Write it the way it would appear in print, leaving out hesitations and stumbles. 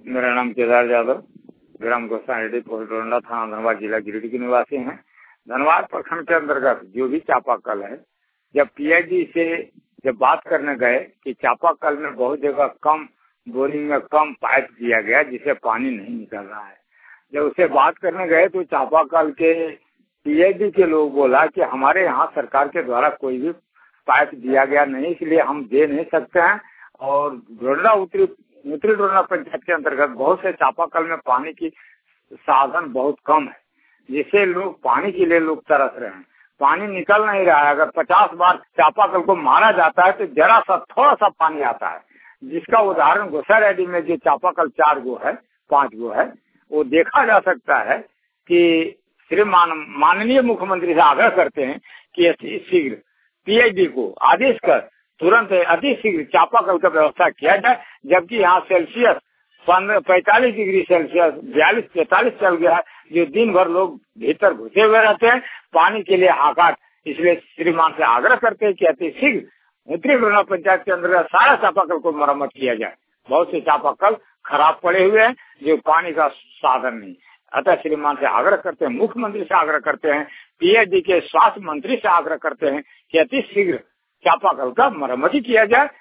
मेरा नाम केदार यादव, ग्राम गोसाईडीह, पोस्ट डोरंडा, थाना धनबाद, जिला गिरिडीह के निवासी हैं। धनबाद प्रखंड के अंतर्गत जो भी चापाकल है, जब पीआईडी से जब बात करने गए कि चापाकल में बहुत जगह कम बोरिंग में कम पाइप दिया गया जिससे पानी नहीं निकल रहा है। जब उससे बात करने गए तो चापाकल के पीआईडी के लोग बोला कि हमारे यहाँ सरकार के द्वारा कोई भी पाइप दिया गया नहीं, इसलिए हम दे नहीं सकते हैं। और डोरंडा उत्तरी डोरंडा पंचायत के अंतर्गत बहुत से चापाकल में पानी की साधन बहुत कम है, जिससे लोग पानी के लिए लोग तरस रहे हैं। पानी निकल नहीं रहा है। अगर 50 बार चापाकल को मारा जाता है तो जरा सा थोड़ा सा पानी आता है, जिसका उदाहरण गोसाईडीह में जो चापाकल 4 गो है 5 गो है, वो देखा जा सकता है कि श्रीमान माननीय मुख्यमंत्री से आग्रह करते हैं कि अति शीघ्र पीआईडी को आदेश कर तुरंत अति शीघ्र चापाकल का व्यवस्था किया जाए। जबकि यहाँ सेल्सियस 45 डिग्री सेल्सियस 42-43 चल गया है, जो दिन भर लोग भीतर घुसे हुए रहते हैं पानी के लिए हाहाकार। इसलिए श्रीमान से आग्रह करते हैं कि अति शीघ्र उत्तरी डोरंडा पंचायत के अंदर सारा चापाकल को मरम्मत किया जाए। बहुत से चापाकल खराब पड़े हुए हैं जो पानी का साधन नहीं। अतः श्रीमान से आग्रह करते हैं, मुख्यमंत्री से आग्रह करते हैं, पीआईडी के स्वास्थ्य मंत्री से आग्रह करते हैं कि अति शीघ्र चापाकल का मरम्मत किया जाए।